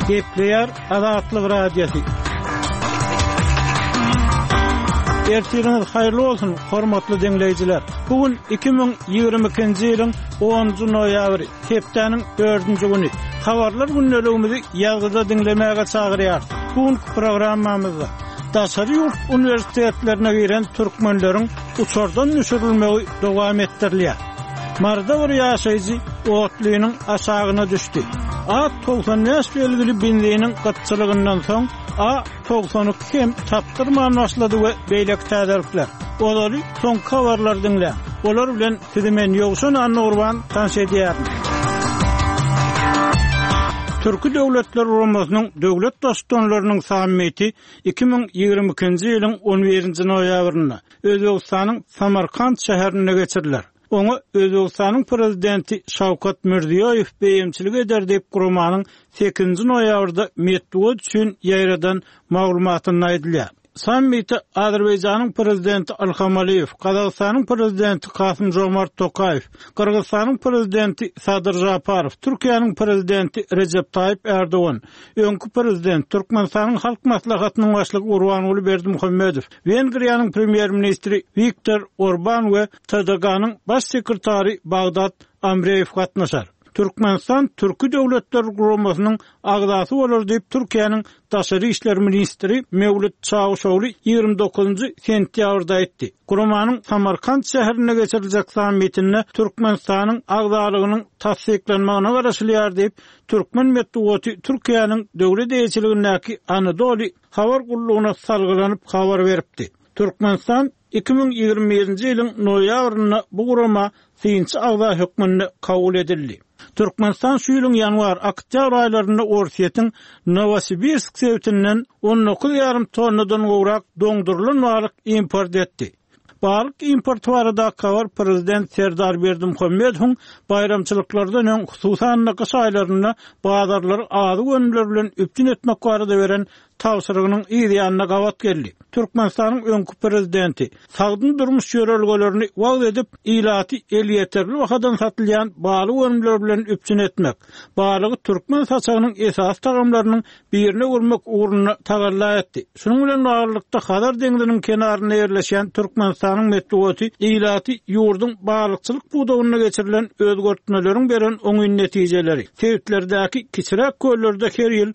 Gepleyer Azatlyk Radiosu. Ertiriniz hayırlı olsun, hormatly dinleyijiler. Bugün 2022-nji ýylyň 10-njy noýabry, hepdeniň 4-nji güni. Habarlar günnäligimizi ýazgyda dinlemäge çagyrýar. Bugün programmamyzda daşary ýurt universitetlerine giren türkmenleriň uçardan nüşürilmegi dowam etdirilýär. Marda bir ýaşaýjy otlynyň aşagyna düşdi. A-90 belgili benzinin gatçylygyndan soň A-92 hem tapdyrman başlady we beýlek täderipler. Olary soň habarlar dinle. Olar bilen sizimen ýogşun anurban tanş edýär. Türki Döwletler Guramasynyň döwlet dostonlarynyň sammiti 2022-nji ýylyň 11-nji noýabryna Özbegistanyň Samarkand şäherine geçiriler. Onu Özbegistanyň prezidenti Şawkat Mirziýoýew beýimçilik eder diýip Guramanyň 8-nji noýabrda metbuat üçin ýaýradan maglumatyny aýdylýar. Sammiti Azerbaýjanyň prezidenti Ilham Aliýew, Kazakstanyň prezidenti Kasym-Jomart Tokaýew, Kyrgyzstanyň prezidenti Sadyr Japarow, Türkiýanyň prezidenti Recep Tayyip Erdogan, öňkü prezident Türkmenistanyň halk maslahatynyň başlygy Gurbanuly Berdimuhammedow, Wengriýanyň premier ministri Viktor Orban we TDK-nyň baş sekretary Bagdad Amreýew gatnaşar. Türkmenistan Türki Döwletler Guramasynyň agdasy bolar diýip Türkiýanyň daşary işler ministri Mevlüt Çavuşoğlu 29-njy sentýabrda aýtdy. Guramanyň Samarkand şäherine geçiriljek sammitinde Türkmenistanyň agdalygynyň tasdiklenmegine garaşylýar diýip Türkmen metbuaty Türkiýanyň döwlet eýçiligindäki Anadolu habar gullugyna salgylanyp habar beripdi. Türkmenistan 2027-nji ýylyň noýabryna bu gurama synçy agda hökmünde kabul edildi. Türkmenistan şu ýylyň ýanwar-oktýabr aýlarynda Orsiýetiň Novosibirsk sewtinden 19,5 tonnadan gowrak doňdurulan balyk import etdi. Balyk import barada kavar prezident Serdar Berdimuhammedow bayramçylyklardan öň hususan nykys aýlaryna bazarlary azy gönüller bilen üptün etmek barada beren tawsyrygynyň ýa-da gawat geldi. Türkmenistanyň öňkü prezidenti sagdyn durmuş ýörelgelerini wagt edip ilaty el ýeterli wagtdan satylýan baly gönüller bilen üptün etmek, balygy türkmen saçagynyň esas tagamlarynyň birine urmak uğruna tagalla etdi. Şunuň bilen baglykda Hazar deňiziniň kenaryna ýerleşen Türkmenistanyň metbuaty ilaty ýurdun balykçylyk budawyna geçirilen özgörtmeleriň beren oňy netijeleri. Sewtlerdäki kiçirek göllerde her ýyl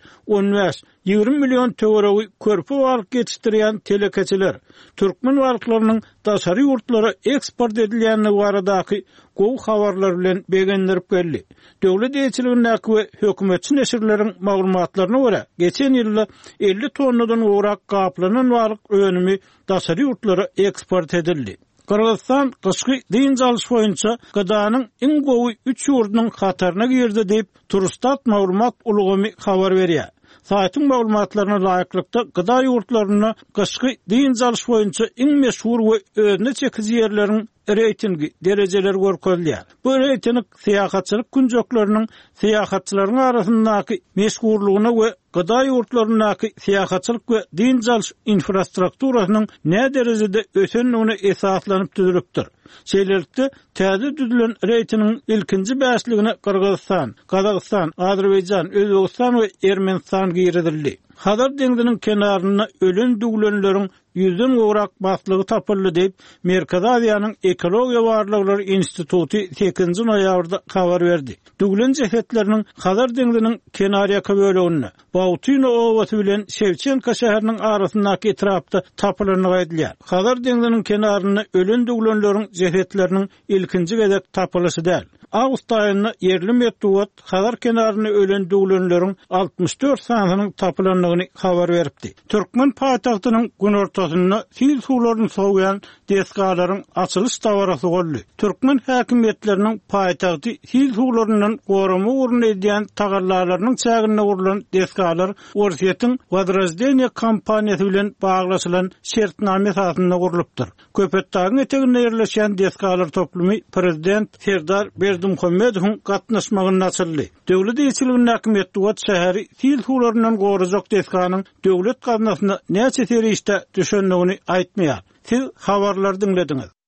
15-20 milyon töweregi körpü balyk yetiştirýän telekeçiler türkmen balyklarynyň daşary ýurtlara eksport edilýänligi baradaky gowy habarlar bilen begenlerip geldi. Döwlet eýçiligindäki we hökümetçi neşirleriň maglumatlaryna görä, geçen ýylda 50 tonnadan gowrak gaplanan balyk önümi daşary ýurtlara eksport edildi. Kırgızstan kışkı deyin çalış boyunca gıdanın en gowy 3 ýurdunyň hatarına girdi diýip Turstat maglumat ulugamy habar berýär. Saýtyň maglumatlaryna laýyklykda gıda ýurtlaryna kışkı deyin çalış boyunca en meşhur we özüne çekiz ýerleriň reytingi dereceler görkezilýär. Bu reyting seýahatçylyk günjöklarynyň seýahatçylaryň arasyndaky meşhurlygyna we gıda ýurtlarynyň seýahatçylyk we din çalış infrastrukturasynyň ne derejede ösenligine esaslanyp düzülipdir. Şeýlelikde täze düzülen reytinginiň ilkinji bäşligine Kyrgyzstan, Kazakystan, Azerbaýjan, Özbegistan we Ermenistan giridildi. Hazar deňiziniň kenaryna ölen duglenleriň 100den gowrak baslygy tapyldy diýip Merkez Aziýanyň Ekologiýa Barlyklary Instituty 8-nji noýabrda habar berdi. Duglen jehetleriniň Hazar deňiziniň kenarýaky böleginde Bautyno owaty bilen Şewçenka şäheriniň arasyndaky etrapda tapylanyny aýdylýar. Hazar deňiziniň kenaryna ölen duglenleriň jehetleriniň ilkinji gezek tapylyşy däl. Awgust aýynda yerli metbuat Hazar kenaryna ölen duglenleriň 64 sanynyň tapylanyny habar beripdi. Türkmen paýtagtynyň gün ortasynda sil suwlaryny sowaýan deskalaryň açylyş tawarasy boldy. Türkmen häkimetleriniň paýtagty sil suwlaryndan gorama uğruna edýän tagarlalarynyň çägine urulan deskalar Orsiýetiň Vodrajdeniya kampaniýasy bilen baglaşylan şertname esasynda gurulypdyr. Köpetdagyň eteginde ýerleşen deskalar toplumy prezident Serdar Berdimuhammedow gatnaşmagyny açyldy. Döwlet eýçiligindäki metbuat şäheri sil suwlaryndan gorajak deskanyň döwlet gaznasyna näçe terişde düşenligini aýtmaýar. Siz habarlar dinlediňiz.